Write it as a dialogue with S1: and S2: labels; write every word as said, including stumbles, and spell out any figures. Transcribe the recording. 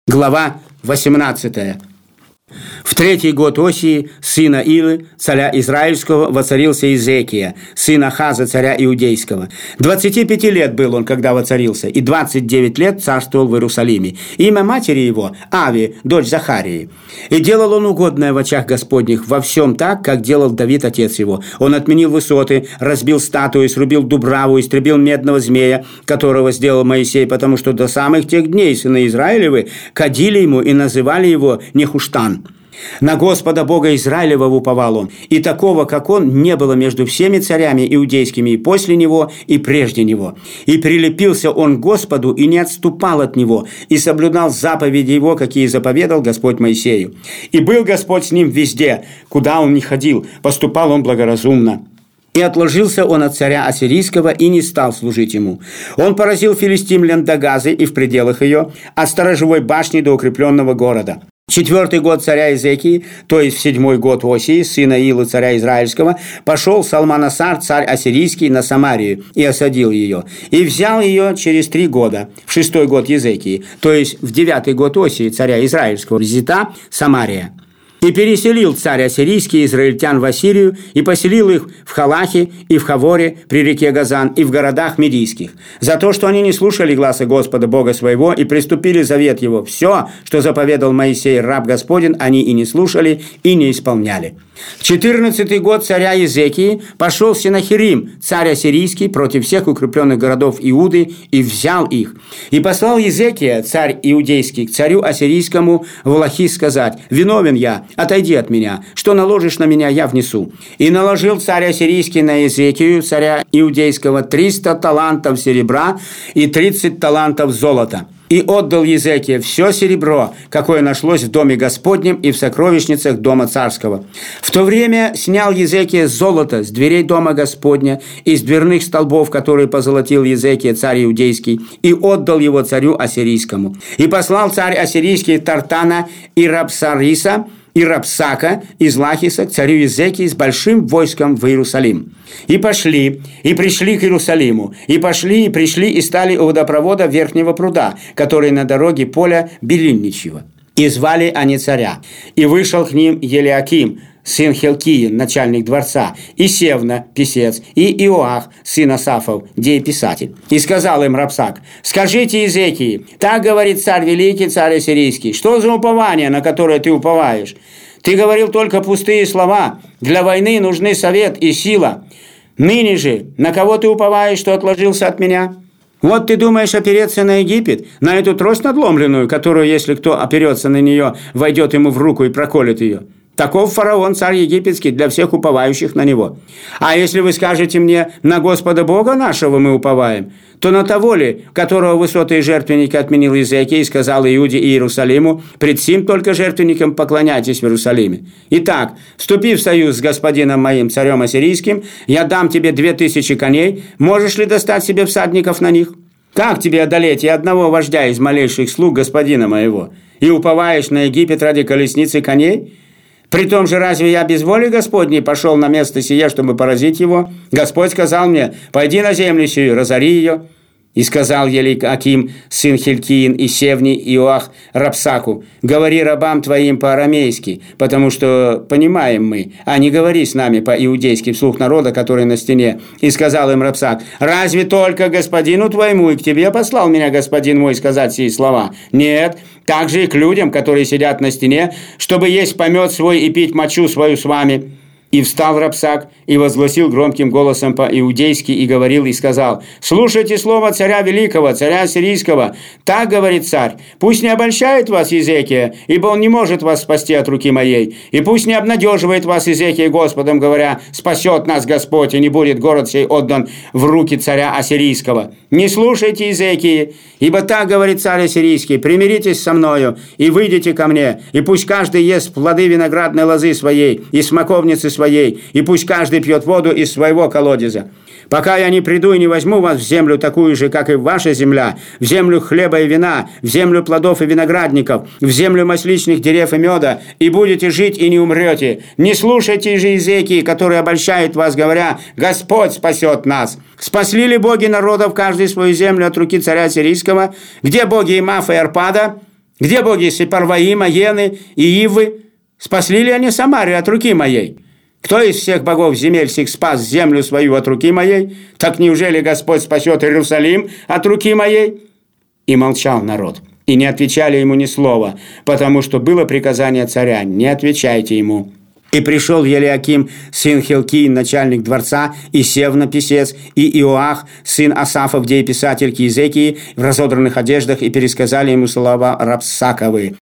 S1: Глава восемнадцатая. В третий год Осии, сына Илы, царя Израильского, воцарился Иезекия, сын Ахаза, царя Иудейского. двадцати пяти лет был он, когда воцарился, и двадцать девять лет царствовал в Иерусалиме. Имя матери его – Ави, дочь Захарии. И делал он угодное в очах Господних во всем так, как делал Давид, отец его. Он отменил высоты, разбил статуи, срубил дубраву, истребил медного змея, которого сделал Моисей, потому что до самых тех дней сыны Израилевы кадили ему и называли его Нехуштан. На Господа Бога Израилева уповал он, и такого, как он, не было между всеми царями иудейскими и после него, и прежде него. И прилепился он к Господу, и не отступал от него, и соблюдал заповеди его, какие заповедал Господь Моисею. И был Господь с ним везде, куда он ни ходил, поступал он благоразумно. И отложился он от царя Ассирийского и не стал служить ему. Он поразил филистимлян до Газы и в пределах ее, от сторожевой башни до укрепленного города. Четвертый год царя Иезекии, то есть в седьмой год Осии, сына Илы, царя Израильского, пошел Салманасар, царь Ассирийский, на Самарию и осадил ее. И взял ее через три года, в шестой год Иезекии, то есть в девятый год Осии, царя Израильского, взята Самария. И переселил царь Ассирийский израильтян в Ассирию, и поселил их в Халахе и в Хаворе при реке Газан, и в городах медийских, за то, что они не слушали гласа Господа Бога своего и приступили завет его. Все, что заповедал Моисей, раб Господень, они и не слушали, и не исполняли. В четырнадцатый год царя Иезекии пошел Сенахерим, царь Ассирийский, против всех укрепленных городов Иуды, и взял их. И послал Иезекия, царь Иудейский, к царю Ассирийскому в Лахис сказать: «Виновен я, отойди от меня, что наложишь на меня, я внесу». И наложил царь Ассирийский на Иезекию, царя Иудейского, триста талантов серебра и тридцать талантов золота. И отдал Иезекия все серебро, какое нашлось в доме Господнем и в сокровищницах дома царского. В то время снял Иезекия золото с дверей дома Господня, из дверных столбов, которые позолотил Иезекия, царь Иудейский, и отдал его царю Ассирийскому. И послал царь Ассирийский Тартана и Рабсариса, и Рабсака из Лахиса к царю Иезекии с большим войском в Иерусалим. И пошли, и пришли к Иерусалиму, и пошли, и пришли, и стали у водопровода Верхнего пруда, который на дороге поля Белинничьего. И звали они царя. И вышел к ним Елиаким, сын Хилкии, начальник дворца, и Севна, писец, и Иоах, сын Асафов, дееписатель. И сказал им Рабсак: «Скажите Иезекии, так говорит царь великий, царь Ассирийский, что за упование, на которое ты уповаешь? Ты говорил только пустые слова, для войны нужны совет и сила. Ныне же на кого ты уповаешь, что отложился от меня? Вот ты думаешь опереться на Египет, на эту трость надломленную, которую, если кто оперется на нее, войдет ему в руку и проколет ее? Таков фараон, царь египетский, для всех уповающих на него. А если вы скажете мне: на Господа Бога нашего мы уповаем, то на того ли, которого высоты и жертвенники отменил Иезекия и сказал Иуде и Иерусалиму: пред сим только жертвенникам поклоняйтесь в Иерусалиме. Итак, вступи в союз с господином моим, царем Ассирийским, я дам тебе две тысячи коней, можешь ли достать себе всадников на них? Как тебе одолеть и одного вождя из малейших слуг господина моего? И уповаешь на Египет ради колесницы коней? При том же, разве я без воли Господней пошел на место сие, чтобы поразить его? Господь сказал мне: пойди на землю сию, разори ее. И сказал Елиаким, сын Хилкиин, и Севни, Иоах, Рабсаку: говори рабам твоим по-арамейски, потому что понимаем мы, а не говори с нами по-иудейски вслух народа, который на стене. И сказал им Рабсак: разве только господину твоему, и к тебе послал меня господин мой сказать сии слова? Нет, также и к людям, которые сидят на стене, чтобы есть помет свой и пить мочу свою с вами. И встал Рабсак, и возгласил громким голосом по-иудейски, и говорил, и сказал: «Слушайте слово царя великого, царя Ассирийского. Так говорит царь: пусть не обольщает вас Иезекия, ибо он не может вас спасти от руки моей. И пусть не обнадеживает вас Иезекия Господом, говоря: спасет нас Господь, и не будет город сей отдан в руки царя Ассирийского. Не слушайте Иезекии, ибо так говорит царь Ассирийский: примиритесь со мною, и выйдите ко мне, и пусть каждый ест плоды виноградной лозы своей и смоковницы своей, и пусть каждый пьет воду из своего колодеза. Пока я не приду и не возьму вас в землю такую же, как и ваша земля, в землю хлеба и вина, в землю плодов и виноградников, в землю масличных дерев и меда, и будете жить и не умрете. Не слушайте же Иезекии, который обольщает вас, говоря: Господь спасет нас. Спасли ли боги народов каждый свою землю от руки царя Сирийского? Где боги Имафа и Арпада? Где боги Сепарваима, Ены и Ивы? Спасли ли они Самарию от руки моей? Кто из всех богов земель сих спас землю свою от руки моей? Так неужели Господь спасет Иерусалим от руки моей?» И молчал народ, и не отвечали ему ни слова, потому что было приказание царя: «Не отвечайте ему». И пришел Елиаким, сын Хилкий, начальник дворца, и Севна, писец, и Иоах, сын Асафов, дееписатель, к Иезекии, в разодранных одеждах, и пересказали ему слова Рабсаковы.